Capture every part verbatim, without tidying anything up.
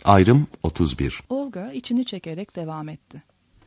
Ayrım otuz bir. Olga içini çekerek devam etti.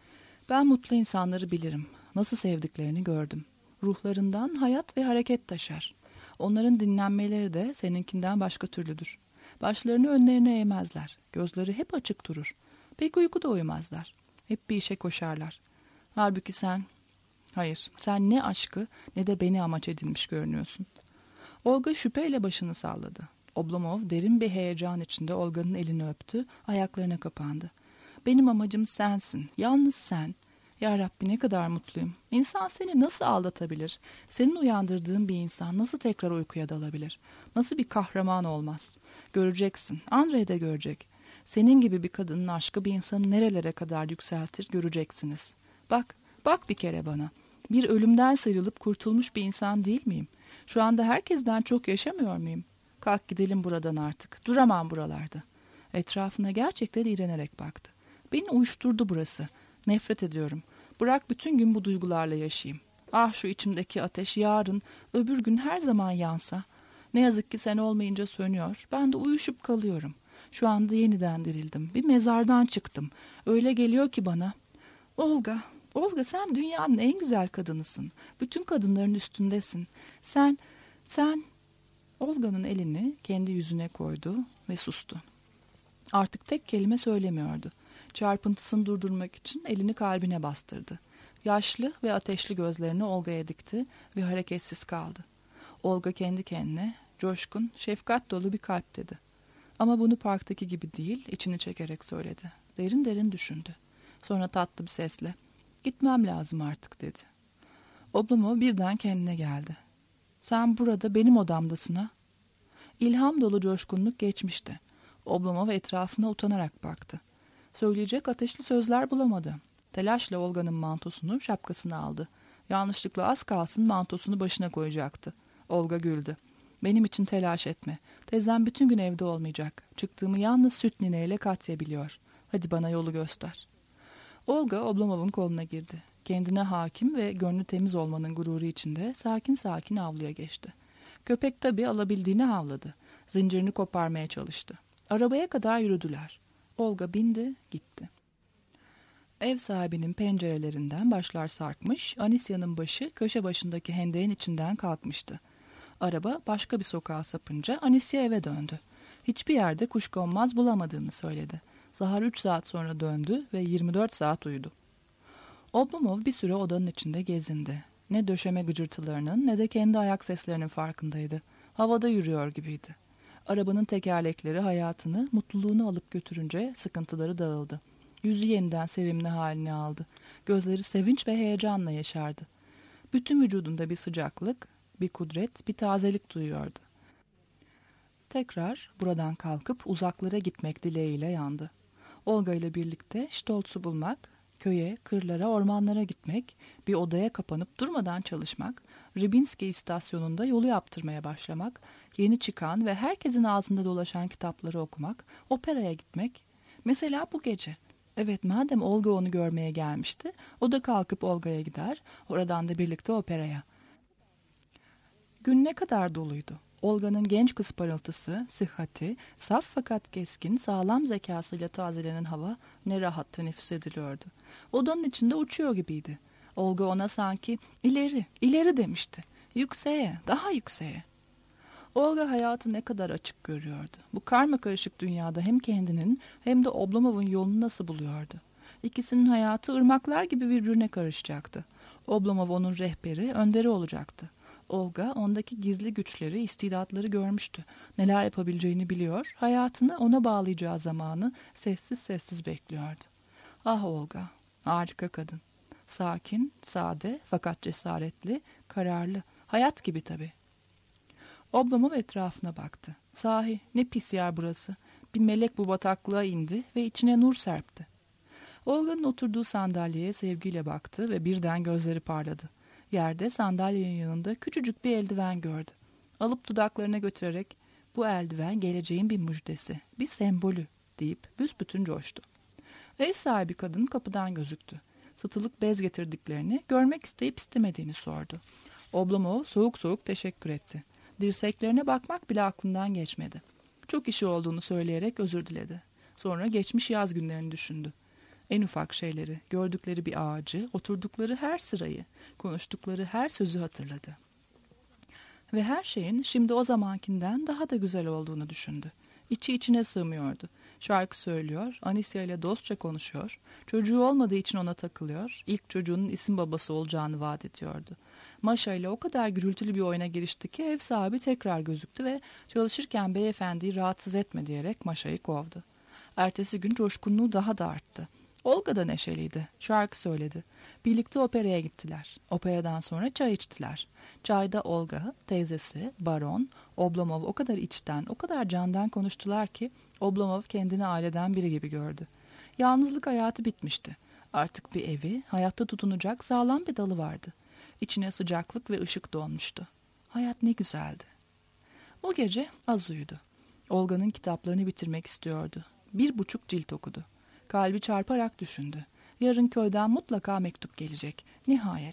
Ben mutlu insanları bilirim. Nasıl sevdiklerini gördüm. Ruhlarından hayat ve hareket taşar. Onların dinlenmeleri de seninkinden başka türlüdür. Başlarını önlerine eğmezler. Gözleri hep açık durur. Pek uykuda uyumazlar. Hep bir işe koşarlar. Halbuki sen... Hayır, sen ne aşkı ne de beni amaç edinmiş görünüyorsun. Olga şüpheyle başını salladı. Oblomov derin bir heyecan içinde Olga'nın elini öptü, ayaklarına kapandı. Benim amacım sensin, yalnız sen. Ya Rabbi ne kadar mutluyum. İnsan seni nasıl aldatabilir? Senin uyandırdığın bir insan nasıl tekrar uykuya dalabilir? Nasıl bir kahraman olmaz? Göreceksin, Andrei de görecek. Senin gibi bir kadının aşkı bir insanı nerelere kadar yükseltir göreceksiniz. Bak, bak bir kere bana. Bir ölümden sıyrılıp kurtulmuş bir insan değil miyim? Şu anda herkesten çok yaşamıyor muyum? Kalk gidelim buradan artık. Duramam buralarda. Etrafına gerçekten iğrenerek baktı. Beni uyuşturdu burası. Nefret ediyorum. Bırak bütün gün bu duygularla yaşayayım. Ah şu içimdeki ateş yarın, öbür gün her zaman yansa. Ne yazık ki sen olmayınca sönüyor. Ben de uyuşup kalıyorum. Şu anda yeniden dirildim. Bir mezardan çıktım. Öyle geliyor ki bana. Olga, Olga sen dünyanın en güzel kadınısın. Bütün kadınların üstündesin. Sen, sen... Olga'nın elini kendi yüzüne koydu ve sustu. Artık tek kelime söylemiyordu. Çarpıntısını durdurmak için elini kalbine bastırdı. Yaşlı ve ateşli gözlerini Olga'ya dikti ve hareketsiz kaldı. Olga kendi kendine, coşkun, şefkat dolu bir kalp dedi. Ama bunu parktaki gibi değil, içini çekerek söyledi. Derin derin düşündü. Sonra tatlı bir sesle, gitmem lazım artık dedi. Oblomov birden kendine geldi. Sen burada benim odamdasın ha? İlham dolu coşkunluk geçmişti. Oblomov etrafına utanarak baktı. Söyleyecek ateşli sözler bulamadı. Telaşla Olga'nın mantosunu, şapkasını aldı. Yanlışlıkla az kalsın mantosunu başına koyacaktı. Olga güldü. Benim için telaş etme. Teyzem bütün gün evde olmayacak. Çıktığımı yalnız süt nineyle Katya biliyor. Hadi bana yolu göster. Olga Oblomov'un koluna girdi. Kendine hakim ve gönlü temiz olmanın gururu içinde sakin sakin avluya geçti. Köpek tabii alabildiğini havladı. Zincirini koparmaya çalıştı. Arabaya kadar yürüdüler. Olga bindi, gitti. Ev sahibinin pencerelerinden başlar sarkmış, Anisya'nın başı köşe başındaki hendeğin içinden kalkmıştı. Araba başka bir sokağa sapınca Anisya eve döndü. Hiçbir yerde kuşkonmaz bulamadığını söyledi. Zahar üç saat sonra döndü ve yirmi dört saat uyudu. Oblomov bir süre odanın içinde gezindi. Ne döşeme gıcırtılarının ne de kendi ayak seslerinin farkındaydı. Havada yürüyor gibiydi. Arabanın tekerlekleri hayatını, mutluluğunu alıp götürünce sıkıntıları dağıldı. Yüzü yeniden sevimli halini aldı. Gözleri sevinç ve heyecanla yaşardı. Bütün vücudunda bir sıcaklık, bir kudret, bir tazelik duyuyordu. Tekrar buradan kalkıp uzaklara gitmek dileğiyle yandı. Olga ile birlikte Stolz'u bulmak, köye, kırlara, ormanlara gitmek, bir odaya kapanıp durmadan çalışmak, Ribinski istasyonunda yolu yaptırmaya başlamak, yeni çıkan ve herkesin ağzında dolaşan kitapları okumak, operaya gitmek. Mesela bu gece. Evet, madem Olga onu görmeye gelmişti, o da kalkıp Olga'ya gider, oradan da birlikte operaya. Gün ne kadar doluydu. Olga'nın genç kız parıltısı, sıhhati, saf fakat keskin, sağlam zekasıyla tazelenen hava ne rahat teneffüs ediliyordu. Odanın içinde uçuyor gibiydi. Olga ona sanki ileri, ileri demişti. Yükseğe, daha yükseğe. Olga hayatı ne kadar açık görüyordu. Bu karmakarışık dünyada hem kendinin hem de Oblomov'un yolunu nasıl buluyordu? İkisinin hayatı ırmaklar gibi birbirine karışacaktı. Oblomov onun rehberi, önderi olacaktı. Olga ondaki gizli güçleri, istidatları görmüştü. Neler yapabileceğini biliyor, hayatını ona bağlayacağı zamanı sessiz sessiz bekliyordu. Ah Olga, harika kadın. Sakin, sade fakat cesaretli, kararlı. Hayat gibi tabii. Oblomov etrafına baktı. Sahi ne pis yer burası. Bir melek bu bataklığa indi ve içine nur serpti. Olga'nın oturduğu sandalyeye sevgiyle baktı ve birden gözleri parladı. Yerde sandalyenin yanında küçücük bir eldiven gördü. Alıp dudaklarına götürerek bu eldiven geleceğin bir müjdesi, bir sembolü deyip büsbütün coştu. Ev sahibi kadın kapıdan gözüktü. Satılık bez getirdiklerini, görmek isteyip istemediğini sordu. Oblomov soğuk soğuk teşekkür etti. Dirseklerine bakmak bile aklından geçmedi. Çok işi olduğunu söyleyerek özür diledi. Sonra geçmiş yaz günlerini düşündü. En ufak şeyleri, gördükleri bir ağacı, oturdukları her sırayı, konuştukları her sözü hatırladı. Ve her şeyin şimdi o zamankinden daha da güzel olduğunu düşündü. İçi içine sığmıyordu. Şarkı söylüyor, Anisya ile dostça konuşuyor, çocuğu olmadığı için ona takılıyor, ilk çocuğunun isim babası olacağını vaat ediyordu. Maşa ile o kadar gürültülü bir oyuna girişti ki ev sahibi tekrar gözüktü ve çalışırken beyefendiyi rahatsız etme diyerek Maşa'yı kovdu. Ertesi gün coşkunluğu daha da arttı. Olga da neşeliydi. Şarkı söyledi. Birlikte operaya gittiler. Operadan sonra çay içtiler. Çayda Olga, teyzesi, Baron, Oblomov o kadar içten, o kadar candan konuştular ki Oblomov kendini aileden biri gibi gördü. Yalnızlık hayatı bitmişti. Artık bir evi, hayatta tutunacak sağlam bir dalı vardı. İçine sıcaklık ve ışık dolmuştu. Hayat ne güzeldi. O gece az uyudu. Olga'nın kitaplarını bitirmek istiyordu. Bir buçuk cilt okudu. Kalbi çarparak düşündü. Yarın köyden mutlaka mektup gelecek. Nihayet.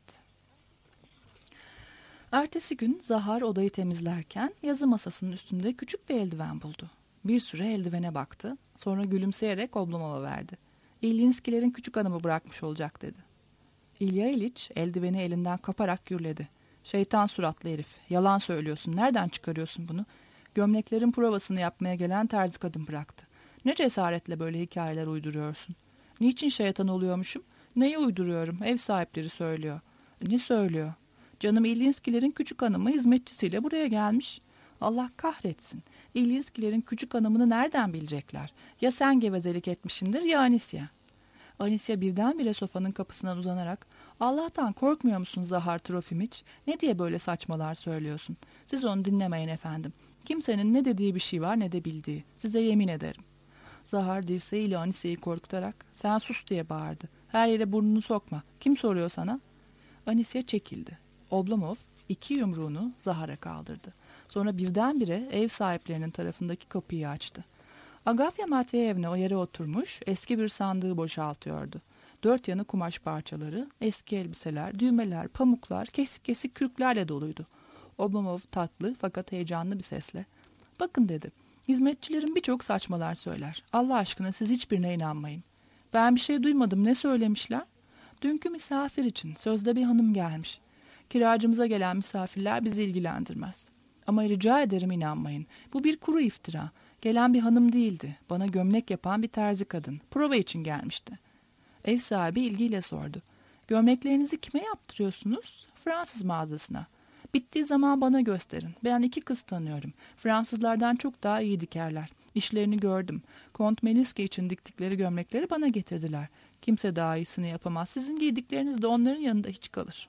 Ertesi gün Zahar odayı temizlerken yazı masasının üstünde küçük bir eldiven buldu. Bir süre eldivene baktı. Sonra gülümseyerek Oblomov'a verdi. İlyinskilerin küçük hanımı bırakmış olacak dedi. İlya İliç eldiveni elinden kaparak gürledi. Şeytan suratlı herif. Yalan söylüyorsun. Nereden çıkarıyorsun bunu? Gömleklerin provasını yapmaya gelen terzi kadın bıraktı. Ne cesaretle böyle hikayeler uyduruyorsun? Niçin şeytan oluyormuşum? Neyi uyduruyorum? Ev sahipleri söylüyor. Ne söylüyor? Canım İlyinskilerin küçük hanımı hizmetçisiyle buraya gelmiş. Allah kahretsin. İlyinskilerin küçük hanımını nereden bilecekler? Ya sen gevezelik etmişindir ya Anisya. Anisya birdenbire sofanın kapısından uzanarak Allah'tan korkmuyor musun Zahar Trofimiç? Ne diye böyle saçmalar söylüyorsun? Siz onu dinlemeyin efendim. Kimsenin ne dediği bir şey var ne de bildiği. Size yemin ederim. Zahar dirseğiyle Anisya'yı korkutarak sen sus diye bağırdı. Her yere burnunu sokma. Kim soruyor sana? Anisya çekildi. Oblomov iki yumruğunu Zahar'a kaldırdı. Sonra birdenbire ev sahiplerinin tarafındaki kapıyı açtı. Agafya Matveyevna o yere oturmuş eski bir sandığı boşaltıyordu. Dört yanı kumaş parçaları, eski elbiseler, düğmeler, pamuklar, kesik kesik kürklerle doluydu. Oblomov tatlı fakat heyecanlı bir sesle bakın dedi. Hizmetçilerin birçok saçmalar söyler. Allah aşkına siz hiçbirine inanmayın. Ben bir şey duymadım. Ne söylemişler? Dünkü misafir için sözde bir hanım gelmiş. Kiracımıza gelen misafirler bizi ilgilendirmez. Ama rica ederim inanmayın. Bu bir kuru iftira. Gelen bir hanım değildi. Bana gömlek yapan bir terzi kadın. Prova için gelmişti. Ev sahibi ilgiyle sordu. Gömleklerinizi kime yaptırıyorsunuz? Fransız mağazasına. Bittiği zaman bana gösterin. Ben iki kız tanıyorum. Fransızlardan çok daha iyi dikerler. İşlerini gördüm. Kont Meliske için diktikleri gömlekleri bana getirdiler. Kimse daha iyisini yapamaz. Sizin giydikleriniz de onların yanında hiç kalır.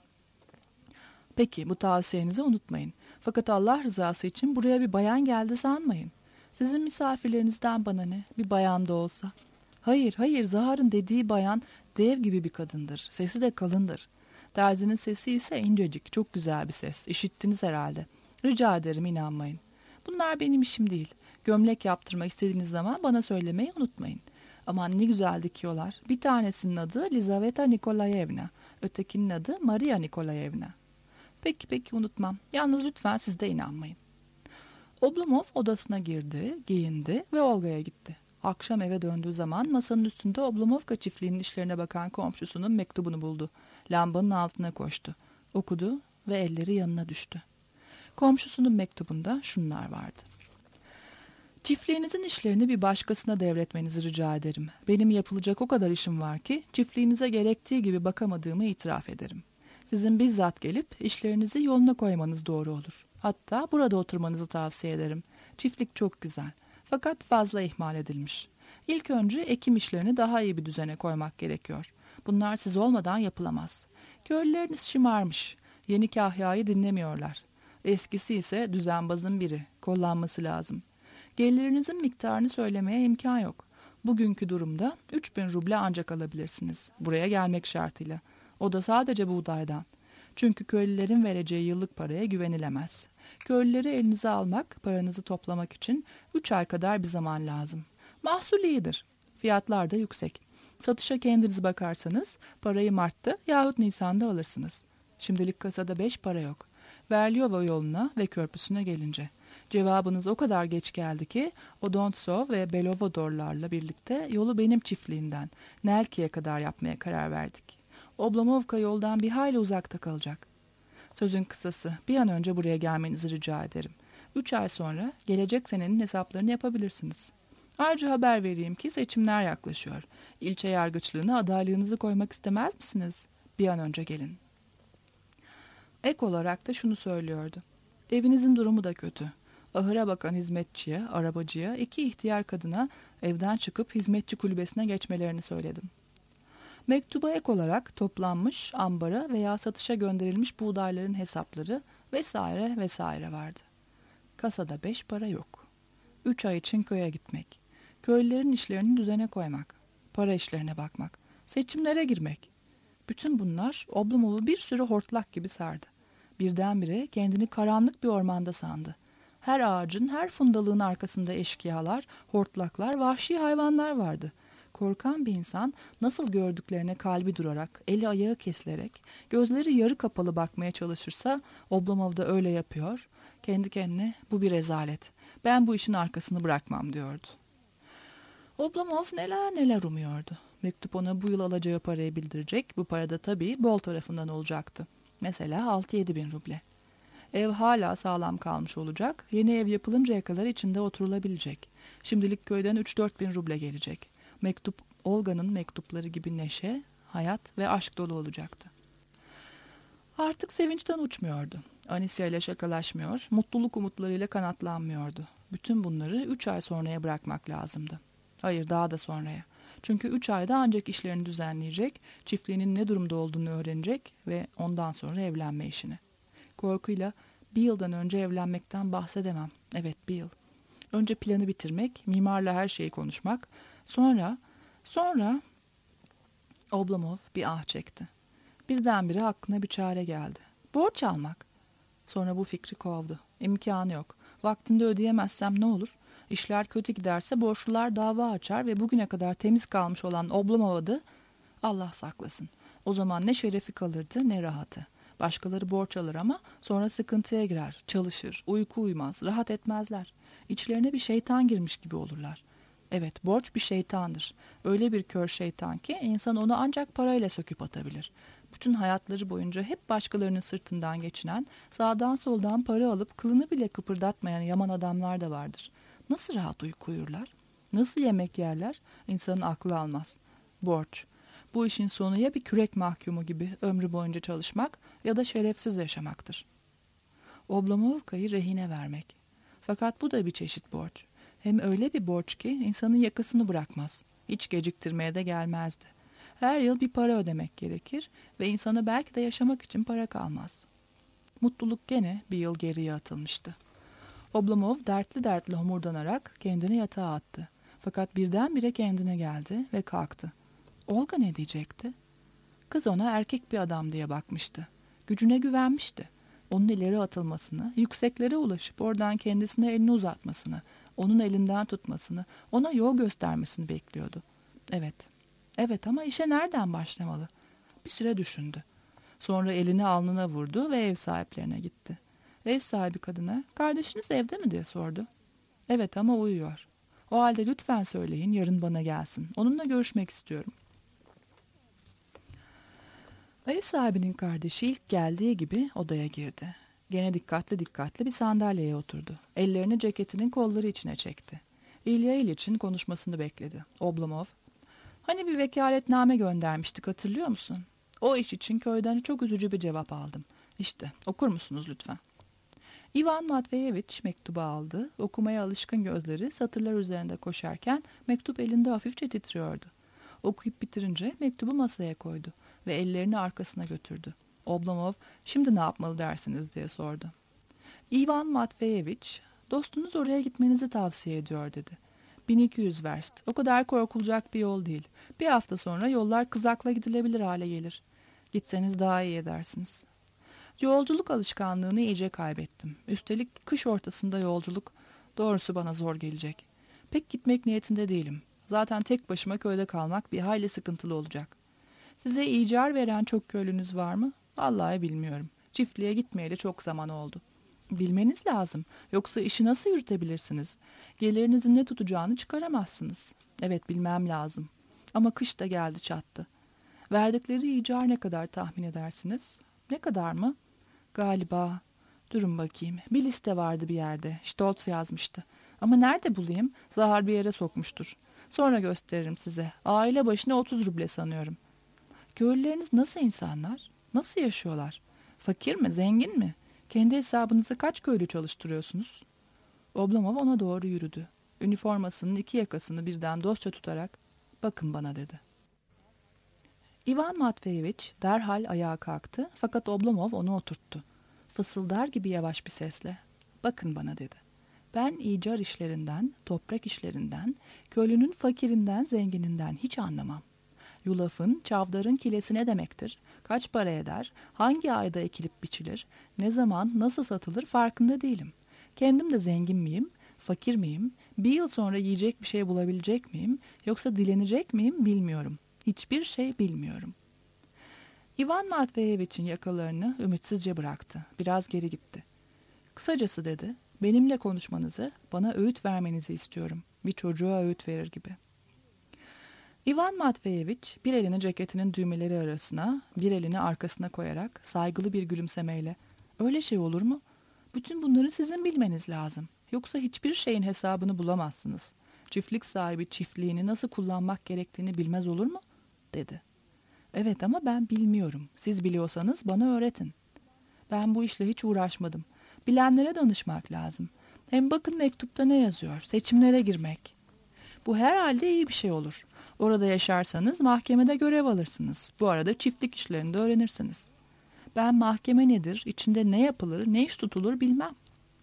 Peki bu tavsiyenizi unutmayın. Fakat Allah rızası için buraya bir bayan geldi sanmayın. Sizin misafirlerinizden bana ne? Bir bayan da olsa. Hayır, hayır. Zahar'ın dediği bayan dev gibi bir kadındır. Sesi de kalındır. Terzinin sesi ise incecik, çok güzel bir ses. İşittiniz herhalde. Rica ederim inanmayın. Bunlar benim işim değil. Gömlek yaptırmak istediğiniz zaman bana söylemeyi unutmayın. Aman ne güzel dikiyorlar. Bir tanesinin adı Lizaveta Nikolayevna. Ötekinin adı Maria Nikolayevna. Peki peki unutmam. Yalnız lütfen siz de inanmayın. Oblomov odasına girdi, giyindi ve Olga'ya gitti. Akşam eve döndüğü zaman masanın üstünde Oblomovka çiftliğinin işlerine bakan komşusunun mektubunu buldu. Lambanın altına koştu. Okudu ve elleri yanına düştü. Komşusunun mektubunda şunlar vardı. Çiftliğinizin işlerini bir başkasına devretmenizi rica ederim. Benim yapılacak o kadar işim var ki çiftliğinize gerektiği gibi bakamadığımı itiraf ederim. Sizin bizzat gelip işlerinizi yoluna koymanız doğru olur. Hatta burada oturmanızı tavsiye ederim. Çiftlik çok güzel. Fakat fazla ihmal edilmiş. İlk önce ekim işlerini daha iyi bir düzene koymak gerekiyor. Bunlar siz olmadan yapılamaz. Köylüleriniz şımarmış. Yeni kahyayı dinlemiyorlar. Eskisi ise düzenbazın biri. Kollanması lazım. Gelirlerinizin miktarını söylemeye imkan yok. Bugünkü durumda üç bin ruble ancak alabilirsiniz. Buraya gelmek şartıyla. O da sadece buğdaydan. Çünkü köylülerin vereceği yıllık paraya güvenilemez. Köylüleri elinize almak, paranızı toplamak için üç ay kadar bir zaman lazım. Mahsul iyidir. Fiyatlar da yüksek. Satışa kendiniz bakarsanız parayı Mart'ta yahut Nisan'da alırsınız. Şimdilik kasada beş para yok. Verlyova yoluna ve köprüsüne gelince. Cevabınız o kadar geç geldi ki Odontsov ve Belovodorlarla birlikte yolu benim çiftliğinden Nelki'ye kadar yapmaya karar verdik. Oblomovka yoldan bir hayli uzakta kalacak. Sözün kısası, bir an önce buraya gelmenizi rica ederim. Üç ay sonra gelecek senenin hesaplarını yapabilirsiniz. Ayrıca haber vereyim ki seçimler yaklaşıyor. İlçe yargıçlığına adaylığınızı koymak istemez misiniz? Bir an önce gelin. Ek olarak da şunu söylüyordu. Evinizin durumu da kötü. Ahıra bakan hizmetçiye, arabacıya, iki ihtiyar kadına evden çıkıp hizmetçi kulübesine geçmelerini söyledim. Mektuba ek olarak toplanmış, ambara veya satışa gönderilmiş buğdayların hesapları vesaire vesaire vardı. Kasada beş para yok. Üç ay için köye gitmek, köylülerin işlerini düzene koymak, para işlerine bakmak, seçimlere girmek. Bütün bunlar Oblomov'u bir sürü hortlak gibi sardı. Birdenbire kendini karanlık bir ormanda sandı. Her ağacın, her fundalığın arkasında eşkıyalar, hortlaklar, vahşi hayvanlar vardı. Korkan bir insan nasıl gördüklerine kalbi durarak, eli ayağı kesilerek, gözleri yarı kapalı bakmaya çalışırsa Oblomov da öyle yapıyor. Kendi kendine bu bir rezalet. Ben bu işin arkasını bırakmam diyordu. Oblomov neler neler umuyordu. Mektup ona bu yıl alacağı parayı bildirecek. Bu para da tabii bol tarafından olacaktı. Mesela altı yedi bin ruble. Ev hala sağlam kalmış olacak. Yeni ev yapılıncaya kadar içinde oturulabilecek. Şimdilik köyden üç dört bin ruble gelecek. Mektup Olga'nın mektupları gibi neşe, hayat ve aşk dolu olacaktı. Artık sevinçten uçmuyordu. Anisya ile şakalaşmıyor, mutluluk umutlarıyla kanatlanmıyordu. Bütün bunları üç ay sonraya bırakmak lazımdı. Hayır, daha da sonraya. Çünkü üç ayda ancak işlerini düzenleyecek, çiftliğinin ne durumda olduğunu öğrenecek ve ondan sonra evlenme işini. Korkuyla bir yıldan önce evlenmekten bahsedemem. Evet, bir yıl. Önce planı bitirmek, mimarla her şeyi konuşmak. Sonra, sonra Oblomov bir ah çekti. Birdenbire aklına bir çare geldi. Borç almak. Sonra bu fikri kovdu. İmkanı yok. Vaktinde ödeyemezsem ne olur? İşler kötü giderse borçlular dava açar ve bugüne kadar temiz kalmış olan Oblomov adı Allah saklasın. O zaman ne şerefi kalırdı ne rahatı. Başkaları borç alır ama sonra sıkıntıya girer, çalışır, uyku uyumaz, rahat etmezler. İçlerine bir şeytan girmiş gibi olurlar. Evet, borç bir şeytandır. Öyle bir kör şeytan ki insan onu ancak parayla söküp atabilir. Bütün hayatları boyunca hep başkalarının sırtından geçinen, sağdan soldan para alıp kılını bile kıpırdatmayan yaman adamlar da vardır. Nasıl rahat uyku uyurlar? Nasıl yemek yerler? İnsanın aklı almaz. Borç. Bu işin sonu ya bir kürek mahkumu gibi ömrü boyunca çalışmak ya da şerefsiz yaşamaktır. Oblomovka'yı rehine vermek. Fakat bu da bir çeşit borç. Hem öyle bir borç ki insanın yakasını bırakmaz. Hiç geciktirmeye de gelmezdi. Her yıl bir para ödemek gerekir ve insana belki de yaşamak için para kalmaz. Mutluluk gene bir yıl geriye atılmıştı. Oblomov dertli dertli homurdanarak kendini yatağa attı. Fakat birdenbire kendine geldi ve kalktı. Olga ne diyecekti? Kız ona erkek bir adam diye bakmıştı. Gücüne güvenmişti. Onun ileri atılmasını, yükseklere ulaşıp oradan kendisine elini uzatmasını, onun elinden tutmasını, ona yol göstermesini bekliyordu. Evet, evet ama işe nereden başlamalı? Bir süre düşündü. Sonra elini alnına vurdu ve ev sahiplerine gitti. Ev sahibi kadına, kardeşiniz evde mi diye sordu. Evet ama uyuyor. O halde lütfen söyleyin, yarın bana gelsin. Onunla görüşmek istiyorum. Ev sahibinin kardeşi ilk geldiği gibi odaya girdi. Gene dikkatli dikkatli bir sandalyeye oturdu. Ellerini ceketinin kolları içine çekti. İlya İliç'in konuşmasını bekledi. Oblomov, hani bir vekaletname göndermiştik, hatırlıyor musun? O iş için köyden çok üzücü bir cevap aldım. İşte, okur musunuz lütfen? İvan Matveyeviç mektubu aldı. Okumaya alışkın gözleri satırlar üzerinde koşarken mektup elinde hafifçe titriyordu. Okuyup bitirince mektubu masaya koydu ve ellerini arkasına götürdü. Oblomov, şimdi ne yapmalı dersiniz diye sordu. İvan Matveyeviç, dostunuz oraya gitmenizi tavsiye ediyor dedi. bin iki yüz verst, o kadar korkulacak bir yol değil. Bir hafta sonra yollar kızakla gidilebilir hale gelir. Gitseniz daha iyi edersiniz. Yolculuk alışkanlığını iyice kaybettim. Üstelik kış ortasında yolculuk doğrusu bana zor gelecek. Pek gitmek niyetinde değilim. Zaten tek başıma köyde kalmak bir hayli sıkıntılı olacak. Size icar veren çok köylünüz var mı? Vallahi bilmiyorum. Çiftliğe gitmeyeli çok zaman oldu. Bilmeniz lazım. Yoksa işi nasıl yürütebilirsiniz? Gelirinizin ne tutacağını çıkaramazsınız. Evet, bilmem lazım. Ama kış da geldi çattı. Verdikleri icar ne kadar tahmin edersiniz? Ne kadar mı? Galiba. Durun bakayım. Bir liste vardı bir yerde. Stolz yazmıştı. Ama nerede bulayım? Zahar bir yere sokmuştur. Sonra gösteririm size. Aile başına otuz ruble sanıyorum. Köylüleriniz nasıl insanlar? Nasıl yaşıyorlar? Fakir mi, zengin mi? Kendi hesabınıza kaç köylü çalıştırıyorsunuz? Oblomov ona doğru yürüdü. Üniformasının iki yakasını birden dostça tutarak, bakın bana dedi. İvan Matveyeviç derhal ayağa kalktı fakat Oblomov onu oturttu. Fısıldar gibi yavaş bir sesle, bakın bana dedi. Ben icar işlerinden, toprak işlerinden, köylünün fakirinden, zengininden hiç anlamam. Yulafın, çavdarın kilesi ne demektir? Kaç para eder? Hangi ayda ekilip biçilir? Ne zaman, nasıl satılır farkında değilim. Kendim de zengin miyim? Fakir miyim? Bir yıl sonra yiyecek bir şey bulabilecek miyim? Yoksa dilenecek miyim? Bilmiyorum. Hiçbir şey bilmiyorum. İvan Matveyeviç'in yakalarını ümitsizce bıraktı. Biraz geri gitti. Kısacası dedi, benimle konuşmanızı, bana öğüt vermenizi istiyorum. Bir çocuğa öğüt verir gibi. İvan Matveyeviç bir elini ceketinin düğmeleri arasına, bir elini arkasına koyarak saygılı bir gülümsemeyle, öyle şey olur mu? Bütün bunları sizin bilmeniz lazım. Yoksa hiçbir şeyin hesabını bulamazsınız. Çiftlik sahibi çiftliğini nasıl kullanmak gerektiğini bilmez olur mu? Dedi. Evet ama ben bilmiyorum. Siz biliyorsanız bana öğretin. Ben bu işle hiç uğraşmadım. Bilenlere danışmak lazım. Hem bakın mektupta ne yazıyor? Seçimlere girmek. Bu herhalde iyi bir şey olur. Orada yaşarsanız mahkemede görev alırsınız. Bu arada çiftlik işlerini de öğrenirsiniz. Ben mahkeme nedir, içinde ne yapılır, ne iş tutulur bilmem.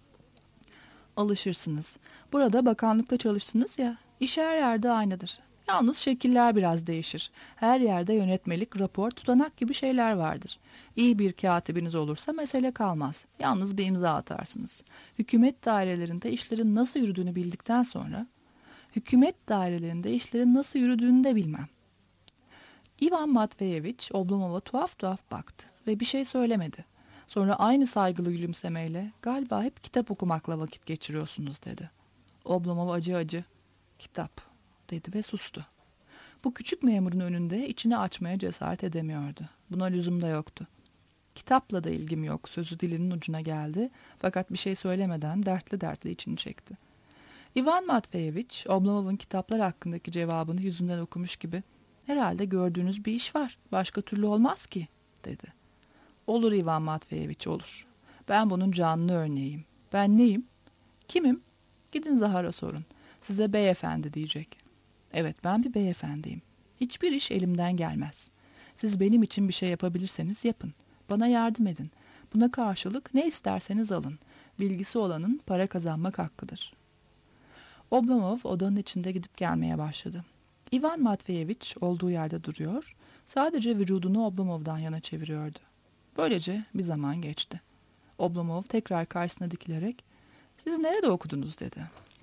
Alışırsınız. Burada bakanlıkta çalıştınız ya, iş her yerde aynıdır. Yalnız şekiller biraz değişir. Her yerde yönetmelik, rapor, tutanak gibi şeyler vardır. İyi bir katibiniz olursa mesele kalmaz. Yalnız bir imza atarsınız. Hükümet dairelerinde işlerin nasıl yürüdüğünü bildikten sonra, hükümet dairelerinde işlerin nasıl yürüdüğünü de bilmem. İvan Matveyeviç Oblomov'a tuhaf tuhaf baktı ve bir şey söylemedi. Sonra aynı saygılı gülümsemeyle, galiba hep kitap okumakla vakit geçiriyorsunuz dedi. Oblomov acı acı, kitap dedi ve sustu. Bu küçük memurun önünde içini açmaya cesaret edemiyordu. Buna lüzum da yoktu. Kitapla da ilgim yok, sözü dilinin ucuna geldi fakat bir şey söylemeden dertli dertli içini çekti. İvan Matveyeviç, Oblomov'un kitaplar hakkındaki cevabını yüzünden okumuş gibi, herhalde gördüğünüz bir iş var, başka türlü olmaz ki, dedi. Olur İvan Matveyeviç, olur. Ben bunun canlı örneğiyim. Ben neyim? Kimim? Gidin Zahar'a sorun. Size beyefendi diyecek. Evet, ben bir beyefendiyim. Hiçbir iş elimden gelmez. Siz benim için bir şey yapabilirseniz yapın. Bana yardım edin. Buna karşılık ne isterseniz alın. Bilgisi olanın para kazanmak hakkıdır. Oblomov odanın içinde gidip gelmeye başladı. İvan Matveyeviç olduğu yerde duruyor, sadece vücudunu Oblomov'dan yana çeviriyordu. Böylece bir zaman geçti. Oblomov tekrar karşısına dikilerek, "Siz nerede okudunuz?" dedi.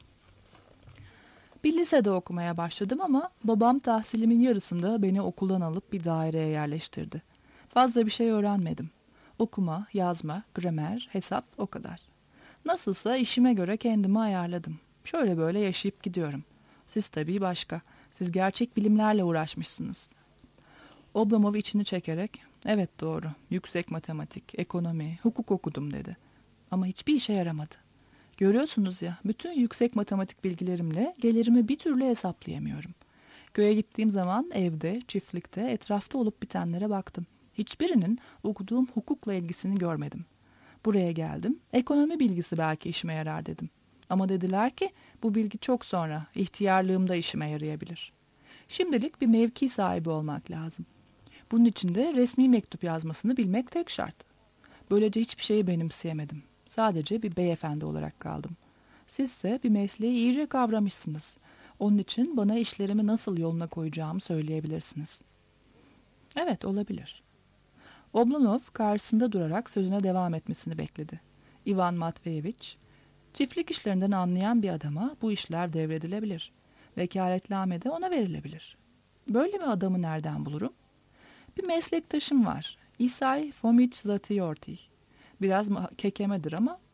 "Bir lisede okumaya başladım ama babam tahsilimin yarısında beni okuldan alıp bir daireye yerleştirdi. Fazla bir şey öğrenmedim. Okuma, yazma, gramer, hesap o kadar. Nasılsa işime göre kendimi ayarladım. Şöyle böyle yaşayıp gidiyorum. Siz tabii başka. Siz gerçek bilimlerle uğraşmışsınız." Oblomov içini çekerek, "Evet doğru, yüksek matematik, ekonomi, hukuk okudum." dedi. Ama hiçbir işe yaramadı. Görüyorsunuz ya, bütün yüksek matematik bilgilerimle gelirimi bir türlü hesaplayamıyorum. Köye gittiğim zaman evde, çiftlikte, etrafta olup bitenlere baktım. Hiçbirinin okuduğum hukukla ilgisini görmedim. Buraya geldim, ekonomi bilgisi belki işime yarar dedim. Ama dediler ki bu bilgi çok sonra, ihtiyarlığımda işime yarayabilir. Şimdilik bir mevki sahibi olmak lazım. Bunun için de resmi mektup yazmasını bilmek tek şart. Böylece hiçbir şeyi benimseyemedim. Sadece bir beyefendi olarak kaldım. Sizse bir mesleği iyice kavramışsınız. Onun için bana işlerimi nasıl yoluna koyacağımı söyleyebilirsiniz. Evet, olabilir. Oblomov karşısında durarak sözüne devam etmesini bekledi. İvan Matveyeviç, çiftlik işlerinden anlayan bir adama bu işler devredilebilir. Vekaletname de ona verilebilir. Böyle mi adamı nereden bulurum? Bir meslektaşım var. İsay Fomiç Zatiyorti. Biraz kekemedir ama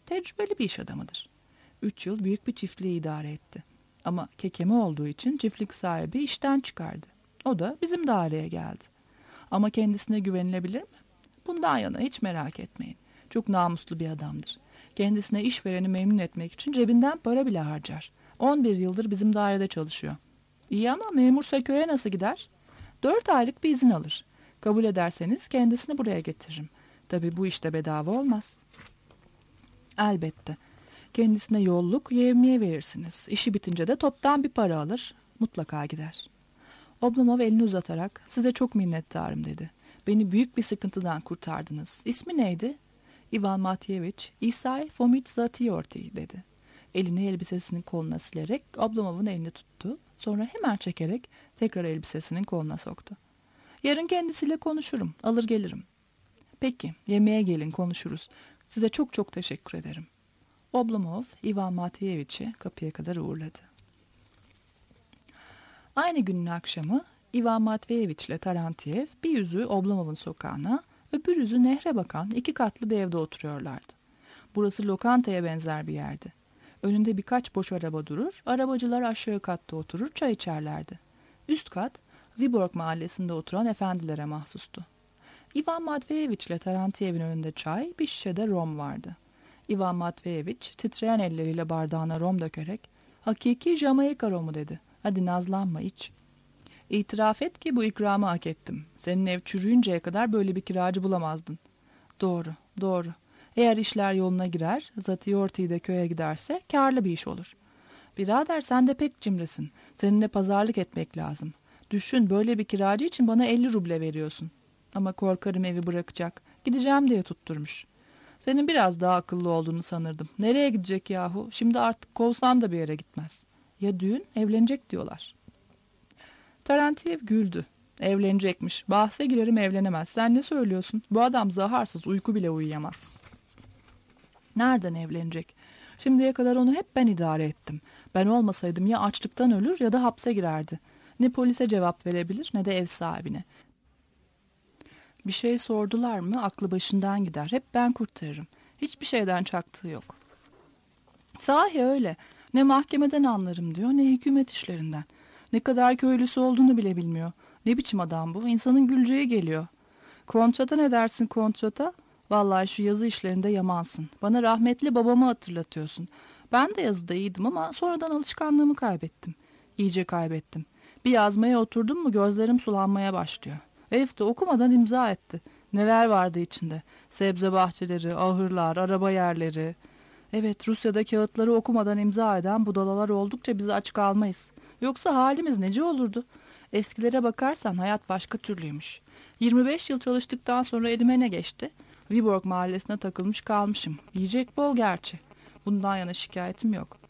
Tecrübeli bir iş adamıdır. Üç yıl büyük bir çiftliği idare etti. Ama kekeme olduğu için çiftlik sahibi işten çıkardı. O da bizim daireye geldi. Ama kendisine güvenilebilir mi? Bundan yana hiç merak etmeyin. Çok namuslu bir adamdır. Kendisine işvereni memnun etmek için cebinden para bile harcar. on bir yıldır bizim dairede çalışıyor. İyi ama memursa köye nasıl gider? Dört aylık bir izin alır. Kabul ederseniz kendisini buraya getiririm. Tabii bu işte bedava olmaz. Elbette. Kendisine yolluk, yevmiye verirsiniz. İşi bitince de toptan bir para alır. Mutlaka gider. Oblomov elini uzatarak size çok minnettarım dedi. Beni büyük bir sıkıntıdan kurtardınız. İsmi neydi? Ivan Matveevich, İsai Fomitch Zatiorti dedi. Elini elbisesinin koluna silerek Oblomov'un elini tuttu. Sonra hemen çekerek tekrar elbisesinin koluna soktu. Yarın kendisiyle konuşurum, alır gelirim. Peki, yemeğe gelin konuşuruz. Size çok çok teşekkür ederim. Oblomov, Ivan Matveevich'i kapıya kadar uğurladı. Aynı günün akşamı Ivan Matveyevich ile Tarantiyev bir yüzü Oblomov'un sokağına, öbür yüzü nehre bakan iki katlı bir evde oturuyorlardı. Burası lokantaya benzer bir yerdi. Önünde birkaç boş araba durur, arabacılar aşağı katta oturur, çay içerlerdi. Üst kat, Viborg mahallesinde oturan efendilere mahsustu. Ivan Matveyevich ile Tarantiyev'in önünde çay, bir şişe de rom vardı. Ivan Matveyevich titreyen elleriyle bardağına rom dökerek, "Hakiki Jamaika romu" dedi. "Hadi nazlanma, iç. İtiraf et ki bu ikramı hak ettim. Senin ev çürüyünceye kadar böyle bir kiracı bulamazdın." "Doğru, doğru. Eğer işler yoluna girer, Zatiorti de köye giderse kârlı bir iş olur." "Birader sen de pek cimrisin. Seninle pazarlık etmek lazım. Düşün, böyle bir kiracı için bana elli ruble veriyorsun. Ama korkarım evi bırakacak. Gideceğim diye tutturmuş." "Senin biraz daha akıllı olduğunu sanırdım. Nereye gidecek yahu? Şimdi artık kovsan da bir yere gitmez." "Ya düğün? Evlenecek diyorlar." Tarantiyev güldü. "Evlenecekmiş. Bahse girerim evlenemez. Sen ne söylüyorsun? Bu adam zaharsız, uyku bile uyuyamaz." "Nereden evlenecek? Şimdiye kadar onu hep ben idare ettim. Ben olmasaydım ya açlıktan ölür ya da hapse girerdi. Ne polise cevap verebilir ne de ev sahibine. Bir şey sordular mı aklı başından gider. Hep ben kurtarırım. Hiçbir şeyden çaktığı yok." "Sahi öyle. Ne mahkemeden anlarım diyor, ne hükümet işlerinden. Ne kadar köylüsü olduğunu bile bilmiyor. Ne biçim adam bu? İnsanın güleceği geliyor." "Kontrata ne dersin kontrata? Vallahi şu yazı işlerinde yamansın. Bana rahmetli babamı hatırlatıyorsun. Ben de yazıda iyiydim ama sonradan alışkanlığımı kaybettim. İyice kaybettim. Bir yazmaya oturdum mu gözlerim sulanmaya başlıyor. Herif de okumadan imza etti. Neler vardı içinde? Sebze bahçeleri, ahırlar, araba yerleri. Evet, Rusya'da kağıtları okumadan imza eden budalalar oldukça bizi aç kalmayız. Yoksa halimiz nece olurdu? Eskilere bakarsan hayat başka türlüymüş. yirmi beş yıl çalıştıktan sonra elime ne geçti? Viborg mahallesine takılmış kalmışım. Yiyecek bol gerçi. Bundan yana şikayetim yok.